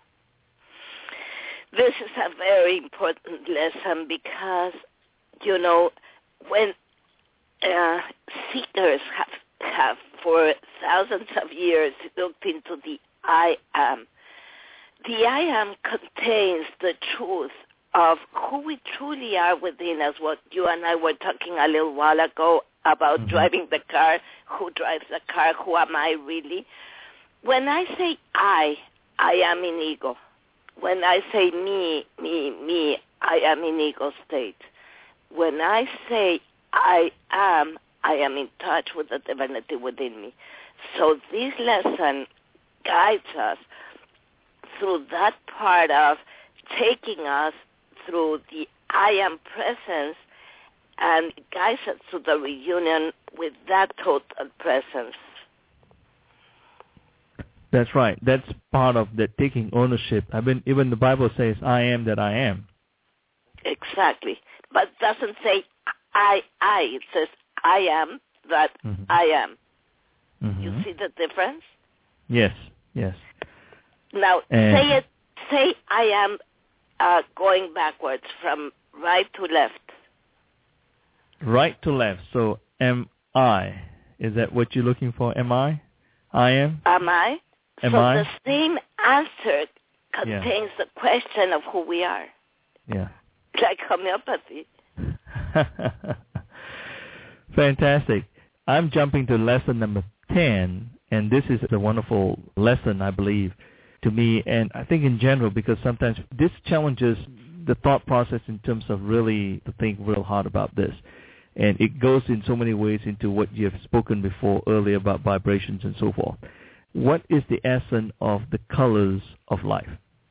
This is a very important lesson because, you know, when uh, seekers have, have for thousands of years looked into the I Am, the I Am contains the truth of who we truly are within us, what you and I were talking a little while ago about mm-hmm. driving the car, who drives the car, who am I really? When I say I, I am in ego. When I say me, me, me, I am in ego state. When I say I am, I am in touch with the divinity within me. So this lesson guides us through that part of taking us through the I am presence and it guides us to the reunion with that total presence. That's right. That's part of the taking ownership. I mean, even the Bible says, I am that I am. Exactly. But it doesn't say I, I. It says, I am that mm-hmm. I am. Mm-hmm. You see the difference? Yes, yes. Now, and say it. Say I am uh, going backwards from right to left. Right to left. So, am I? Is that what you're looking for? Am I? I am? Am I? Am so I? the same answer contains yeah. the question of who we are. Yeah. Like homeopathy. Fantastic. I'm jumping to lesson number ten, and this is a wonderful lesson, I believe, to me, and I think in general, because sometimes this challenges the thought process in terms of really to think real hard about this. And it goes in so many ways into what you have spoken before earlier about vibrations and so forth. What is the essence of the colors of life?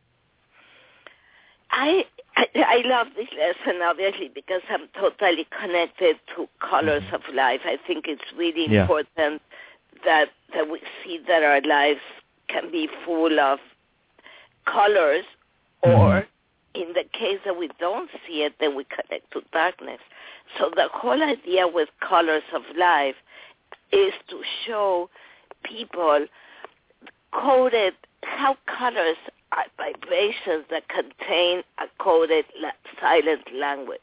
I I, I love this lesson, obviously, because I'm totally connected to colors mm-hmm. of life. I think it's really yeah. important that that we see that our lives can be full of colors, or mm-hmm. in the case that we don't see it, then we connect to darkness. So the whole idea with colors of life is to show people coded how colors are vibrations that contain a coded la- silent language,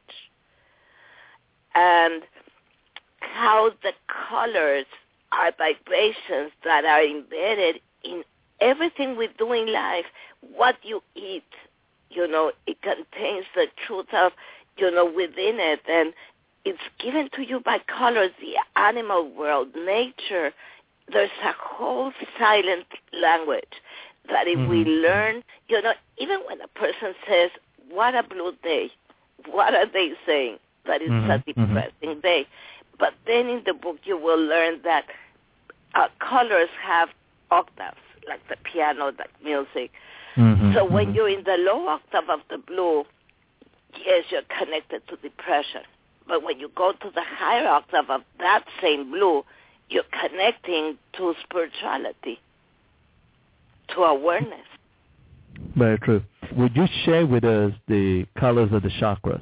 and how the colors are vibrations that are embedded in everything we do in life. What you eat, you know, it contains the truth of, you know, within it, and it's given to you by colors. The animal world, nature, there's a whole silent language that if mm-hmm. we learn, you know, even when a person says, what a blue day, what are they saying? That it's mm-hmm. a depressing mm-hmm. day. But then in the book you will learn that uh, colors have octaves, like the piano, like music. Mm-hmm. So when mm-hmm. you're in the low octave of the blue, yes, you're connected to depression. But when you go to the higher octave of that same blue, you're connecting to spirituality, to awareness. Very true. Would you share with us the colors of the chakras?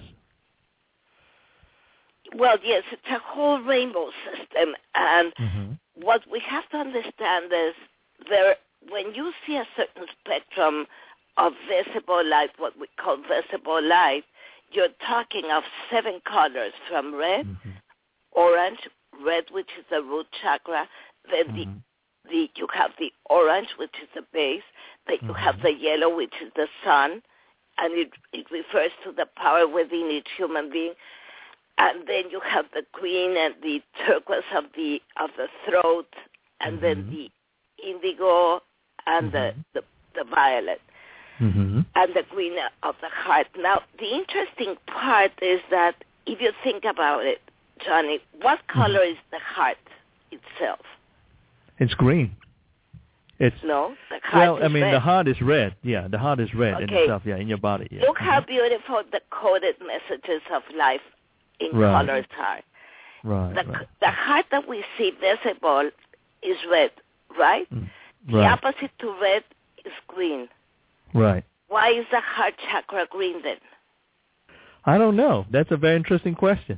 Well, yes, it's a whole rainbow system. And mm-hmm. what we have to understand is there, when you see a certain spectrum of visible light, what we call visible light, you're talking of seven colors, from red, mm-hmm. orange, red, which is the root chakra, then mm-hmm. the The, you have the orange, which is the base. Then you mm-hmm. have the yellow, which is the sun, and it, it refers to the power within each human being. And then you have the green and the turquoise of the of the throat, and mm-hmm. then the indigo and mm-hmm. the, the the violet, mm-hmm. and the green of the heart. Now, the interesting part is that if you think about it, Johnny, what color mm-hmm. is the heart itself? It's green. It's no. The heart well, is I mean, red. the heart is red. Yeah, the heart is red okay. in itself. Yeah, in your body. Yeah. Look mm-hmm. how beautiful the coded messages of life in right. colors are. Right. The, right. the heart that we see visible is red, right? Mm. The right. opposite to red is green. Right. Why is the heart chakra green then? I don't know. That's a very interesting question.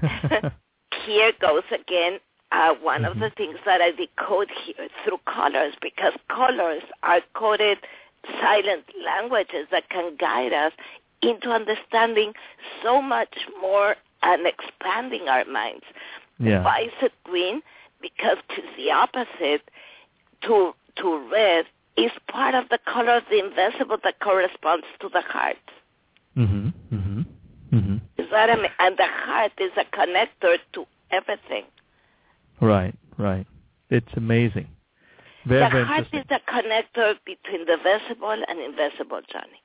Here goes again. Uh, one mm-hmm. of the things that I decode here through colors, because colors are coded silent languages that can guide us into understanding so much more and expanding our minds. Yeah. Why is it green? Because it's the opposite to to red. Is part of the color of the invisible that corresponds to the heart. Mm-hmm. Mm-hmm. Mm-hmm. Is that a, and the heart is a connector to everything. Right, right. It's amazing. Very, the very heart is the connector between the visible and invisible, Johnny.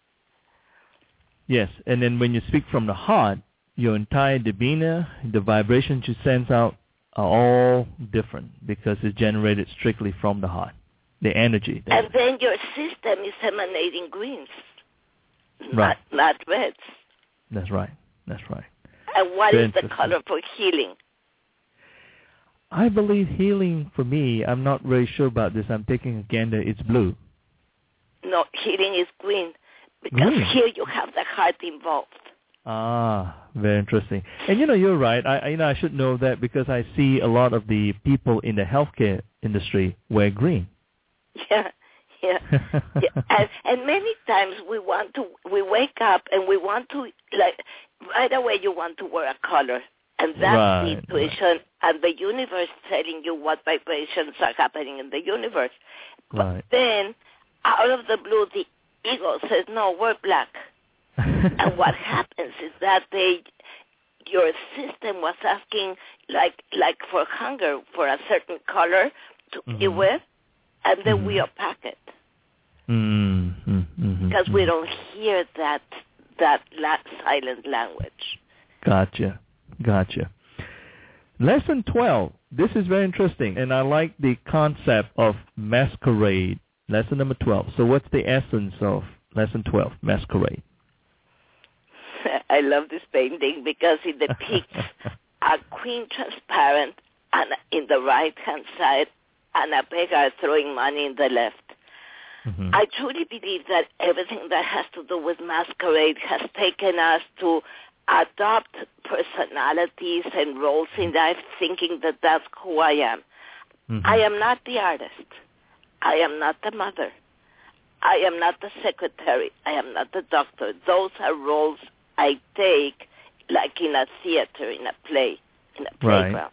Yes, and then when you speak from the heart, your entire demeanor, the vibrations you send out are all different because it's generated strictly from the heart, the energy. And then your system is emanating greens, right. not, not reds. That's right, that's right. And what Very is the color for healing? I believe healing for me, I'm not very sure about this. I'm taking a gander. It's blue. No, healing is green. Because Green. here you have the heart involved. Ah, very interesting. And you know, you're right. I, I you know I should know that because I see a lot of the people in the healthcare industry wear green. Yeah, yeah. yeah. And, and many times we want to, we wake up and we want to, like, right away you want to wear a color. And that's right, the intuition right. and the universe telling you what vibrations are happening in the universe. Right. But then, out of the blue, the ego says, no, we're black. And what happens is that they, your system was asking, like, like for hunger, for a certain color to mm-hmm. be with, and then mm-hmm. we opaque it. Mm-hmm. Mm-hmm. Because we don't hear that that la- silent language. Gotcha. Gotcha. Lesson twelve. This is very interesting, and I like the concept of masquerade. Lesson number twelve. So what's the essence of lesson twelve, masquerade? I love this painting because it depicts a queen transparent and in the right-hand side and a beggar throwing money in the left. Mm-hmm. I truly believe that everything that has to do with masquerade has taken us to adopt personalities and roles in life, thinking that that's who I am. Mm-hmm. I am not the artist. I am not the mother. I am not the secretary. I am not the doctor. Those are roles I take like in a theater, in a play, in a playground. Right.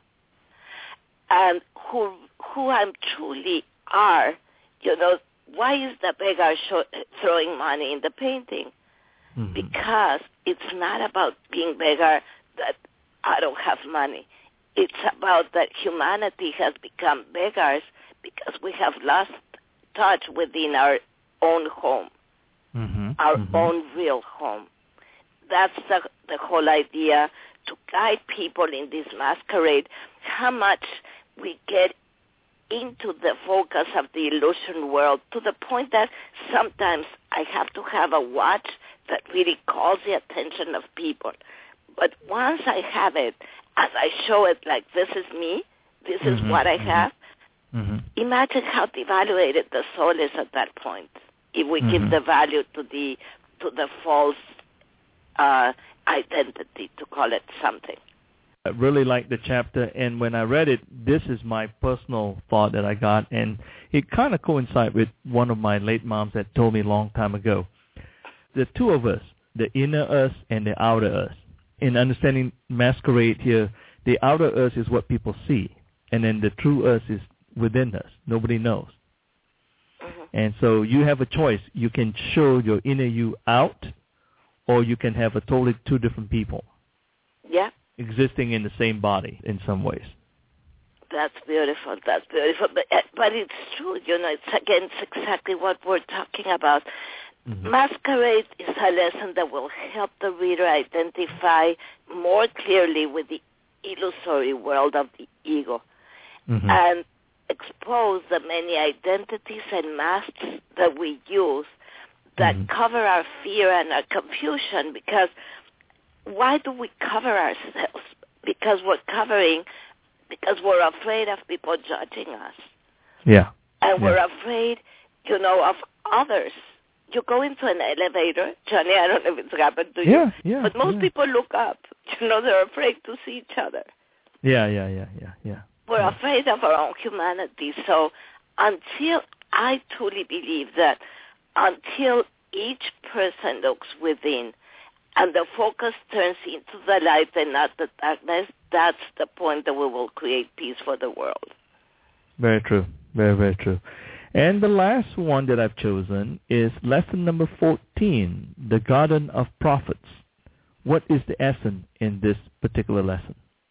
And who who I'm truly are, you know, why is the beggar show, throwing money in the painting? Mm-hmm. Because it's not about being beggar that I don't have money. It's about that humanity has become beggars because we have lost touch within our own home, mm-hmm. our mm-hmm. own real home. That's the, the whole idea, to guide people in this masquerade, how much we get into the focus of the illusion world to the point that sometimes I have to have a watch that really calls the attention of people. But once I have it, as I show it like this is me, this is mm-hmm. what I have, mm-hmm. imagine how devaluated the soul is at that point if we mm-hmm. give the value to the to the false uh, identity, to call it something. I really like the chapter, and when I read it, this is my personal thought that I got, and it kind of coincides with one of my late moms that told me a long time ago. The two of us, the inner us and the outer us. In understanding masquerade here, the outer us is what people see, and then the true us is within us. Nobody knows. Mm-hmm. And so you have a choice. You can show your inner you out, or you can have a totally two different people. Yeah. Existing in the same body in some ways. That's beautiful. That's beautiful. But, but it's true. You know, it's, again, it's exactly what we're talking about. Mm-hmm. Masquerade is a lesson that will help the reader identify more clearly with the illusory world of the ego mm-hmm. and expose the many identities and masks that we use that mm-hmm. cover our fear and our confusion. Because why do we cover ourselves? Because we're covering, because we're afraid of people judging us. Yeah. And yeah. we're afraid, you know, of others. You go into an elevator, Johnny, I don't know if it's happened to you, yeah, yeah, but most yeah. people look up. You know, they're afraid to see each other. Yeah, yeah, yeah, yeah, yeah. We're yeah. afraid of our own humanity. So until, I truly believe that until each person looks within and the focus turns into the light and not the darkness, that's the point that we will create peace for the world. Very true. Very, very true. And the last one that I've chosen is lesson number fourteen, the Garden of Prophets. What is the essence in this particular lesson?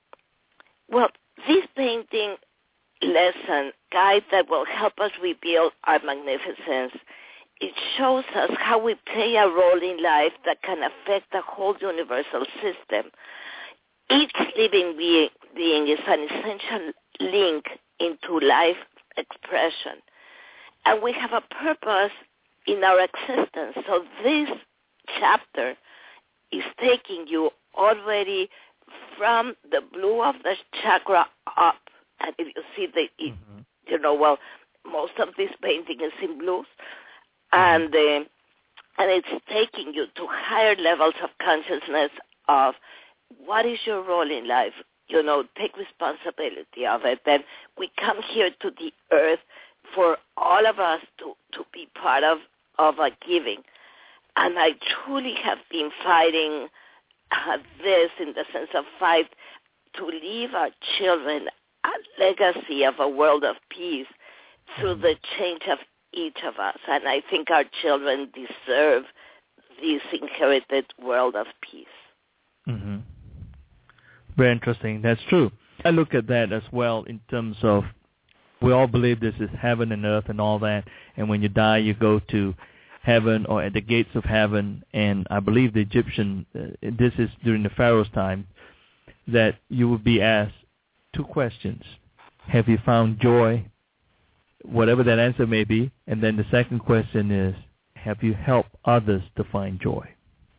Well, this painting lesson guide that will help us rebuild our magnificence. It shows us how we play a role in life that can affect the whole universal system. Each living being, being is an essential link into life expression. And we have a purpose in our existence. So this chapter is taking you already from the blue of the chakra up. And if you see the, it, mm-hmm. you know, well, most of this painting is in blues. Mm-hmm. And, uh, and it's taking you to higher levels of consciousness of what is your role in life. You know, take responsibility of it. And we come here to the earth for all of us to, to be part of, of a giving. And I truly have been fighting uh, this in the sense of fight to leave our children a legacy of a world of peace through the change of each of us. And I think our children deserve this inherited world of peace. Mm-hmm. Very interesting. That's true. I look at that as well in terms of we all believe this is heaven and earth and all that. And when you die, you go to heaven or at the gates of heaven. And I believe the Egyptian, uh, this is during the Pharaoh's time, that you would be asked two questions. Have you found joy? Whatever that answer may be. And then the second question is, have you helped others to find joy?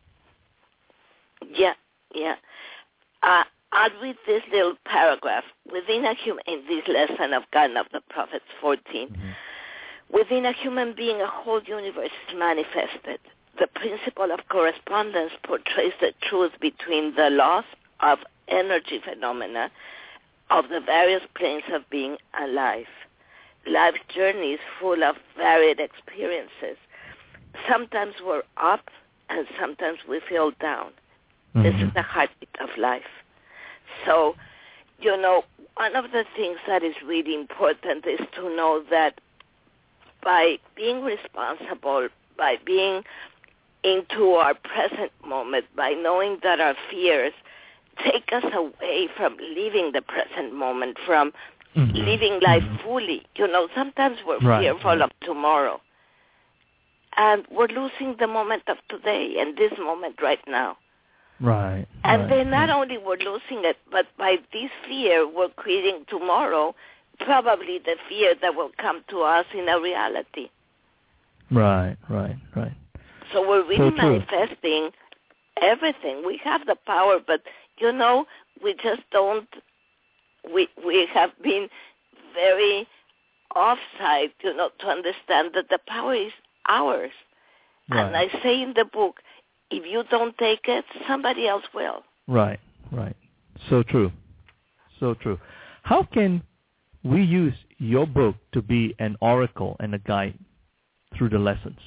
Yeah, yeah. Uh, I'll read this little paragraph. Within a human, in this lesson of Garden of the Prophets fourteen, mm-hmm. within a human being, a whole universe is manifested. The principle of correspondence portrays the truth between the laws of energy phenomena of the various planes of being alive. Life's journey is full of varied experiences. Sometimes we're up, and sometimes we feel down. Mm-hmm. This is the heartbeat of life. So, you know, one of the things that is really important is to know that by being responsible, by being into our present moment, by knowing that our fears take us away from living the present moment, from mm-hmm. living life mm-hmm. fully. You know, sometimes we're right, fearful right. of tomorrow. And we're losing the moment of today and this moment right now. Right. And right, then not right. only we're losing it, but by this fear we're creating tomorrow, probably the fear that will come to us in a reality. Right, right, right. So we're really so manifesting everything. We have the power, but, you know, we just don't, we we have been very offside, you know, to understand that the power is ours. Right. And I say in the book, if you don't take it, somebody else will. Right, right. So true. So true. How can we use your book to be an oracle and a guide through the lessons?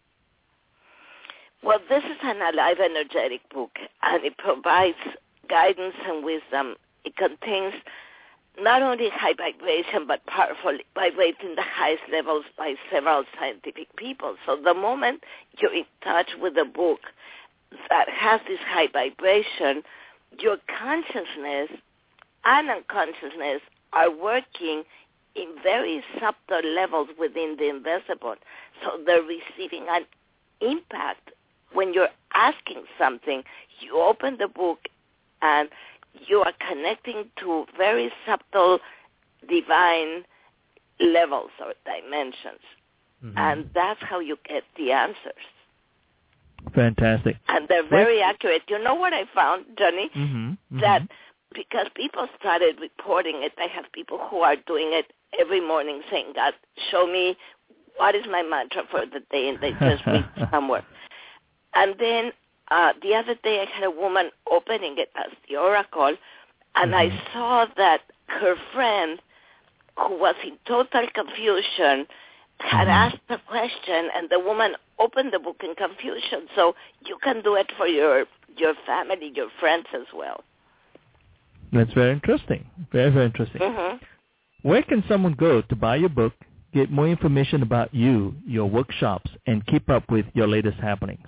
Well, this is an alive, energetic book, and it provides guidance and wisdom. It contains not only high vibration, but powerful vibrating the highest levels by several scientific people. So the moment you're in touch with a book that has this high vibration, your consciousness and unconsciousness are working in very subtle levels within the invisible. So they're receiving an impact. When you're asking something, you open the book and you are connecting to very subtle divine levels or dimensions. Mm-hmm. And that's how you get the answers. Fantastic. And they're very what? accurate. You know what I found, Johnny? Mm-hmm. Mm-hmm. That because people started reporting it, I have people who are doing it every morning saying, God, show me what is my mantra for the day, and they just read somewhere. And then uh, the other day I had a woman opening it as the oracle, and mm-hmm. I saw that her friend, who was in total confusion, had mm-hmm. asked the question, and the woman opened the book in confusion. So you can do it for your your family, your friends as well. That's very interesting. Very, very interesting. Mm-hmm. Where can someone go to buy your book, get more information about you, your workshops, and keep up with your latest happenings?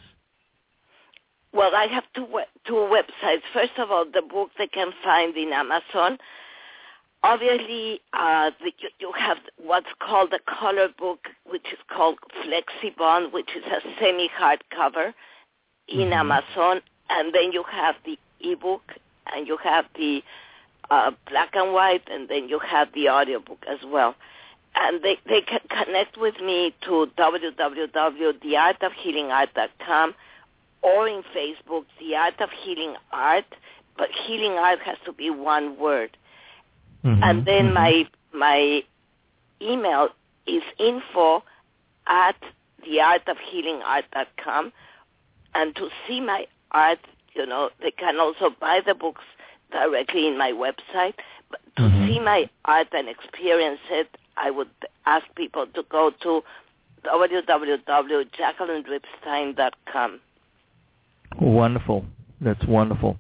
Well, I have two two websites. First of all, the book they can find in Amazon. Obviously, uh, the, you, you have what's called the color book, which is called FlexiBond, which is a semi-hardcover in mm-hmm. Amazon. And then you have the ebook, and you have the uh, black and white, and then you have the audiobook as well. And they, they can connect with me to w w w dot the art of healing art dot com or in Facebook, The Art of Healing Art, but healing art has to be one word. Mm-hmm. And then mm-hmm. my my email is info at the art of healing art dot com. And to see my art, you know, they can also buy the books directly in my website. But to mm-hmm. see my art and experience it, I would ask people to go to w w w dot jacqueline ripstein dot com. Wonderful. That's wonderful.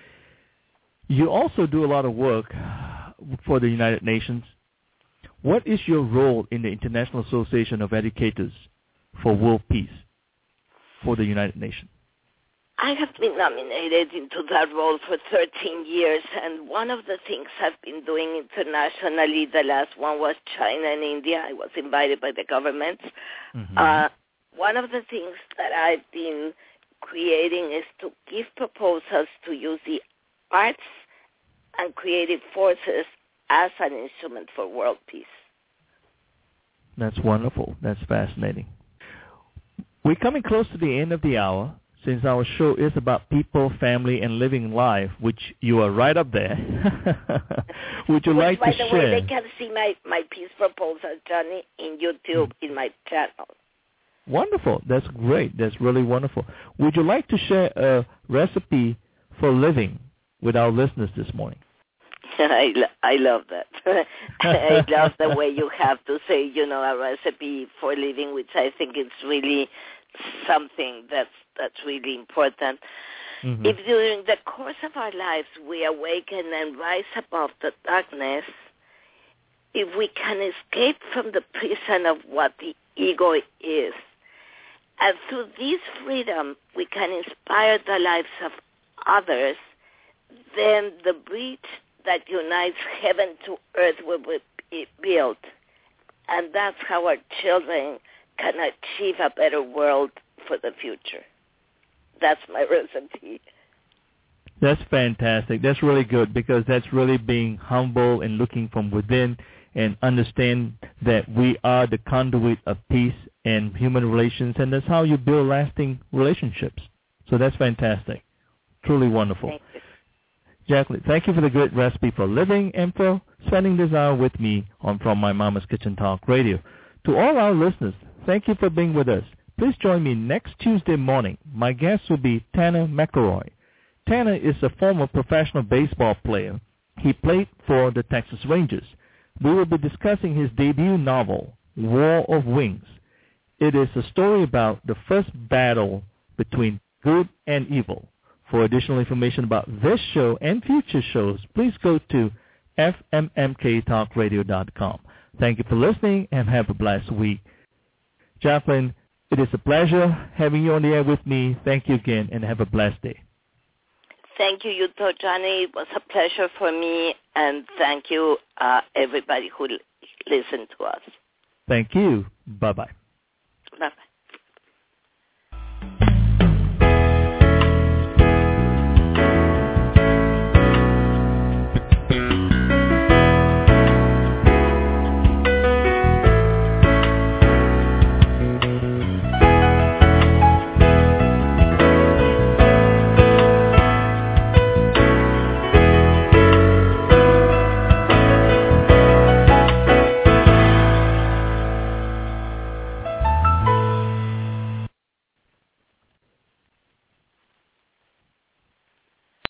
You also do a lot of work for the United Nations. What is your role in the International Association of Educators for World Peace for the United Nations? I have been nominated into that role for thirteen years, and one of the things I've been doing internationally, the last one was China and India. I was invited by the governments. Mm-hmm. Uh, one of the things that I've been creating is to give proposals to use the arts and creative forces as an instrument for world peace. That's wonderful. That's fascinating. We're coming close to the end of the hour. Since our show is about people, family, and living life, which you are right up there, would you which, like by to the share? Way, they can see my, my peace proposal, Johnny, in YouTube, mm. in my channel. Wonderful. That's great. That's really wonderful. Would you like to share a recipe for living with our listeners this morning? I, lo- I love that. I love the way you have to say, you know, a recipe for living, which I think is really something that's that's really important. Mm-hmm. If during the course of our lives we awaken and rise above the darkness, if we can escape from the prison of what the ego is, and through this freedom we can inspire the lives of others, then the bridge that unites heaven to earth will be built. And that's how our children can achieve a better world for the future. That's my recipe. That's fantastic. That's really good, because that's really being humble and looking from within and understand that we are the conduit of peace and human relations, and that's how you build lasting relationships. So that's fantastic. Truly wonderful. Thank you. Jacqueline, thank you for the great recipe for living and for spending this hour with me on From My Mama's Kitchen Talk Radio. To all our listeners, thank you for being with us. Please join me next Tuesday morning. My guest will be Tanner McElroy. Tanner is a former professional baseball player. He played for the Texas Rangers. We will be discussing his debut novel, War of Wings. It is a story about the first battle between good and evil. For additional information about this show and future shows, please go to f m m k talk radio dot com. Thank you for listening, and have a blessed week. Jacqueline, it is a pleasure having you on the air with me. Thank you again, and have a blessed day. Thank you, Yuto, Johnny. It was a pleasure for me, and thank you, uh, everybody who l- listened to us. Thank you. Bye-bye. Bye-bye.